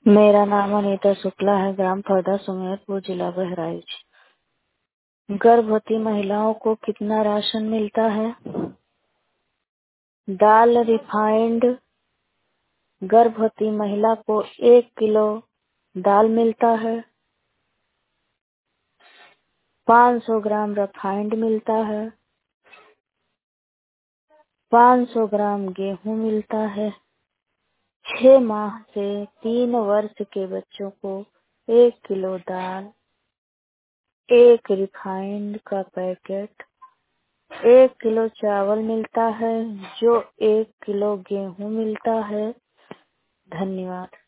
मेरा नाम अनीता शुक्ला है, ग्राम फरदा, सुमेरपुर, जिला बहराइच। गर्भवती महिलाओं को कितना राशन मिलता है? दाल रिफाइंड। गर्भवती महिला को 1 किलो दाल मिलता है। 500 ग्राम रिफाइंड मिलता है। 500 ग्राम गेहूं मिलता है। 6 माह से 3 वर्ष के बच्चों को 1 किलो दाल, 1 रिफाइंड का पैकेट, 1 किलो चावल मिलता है, जो 1 किलो गेहूं मिलता है। धन्यवाद।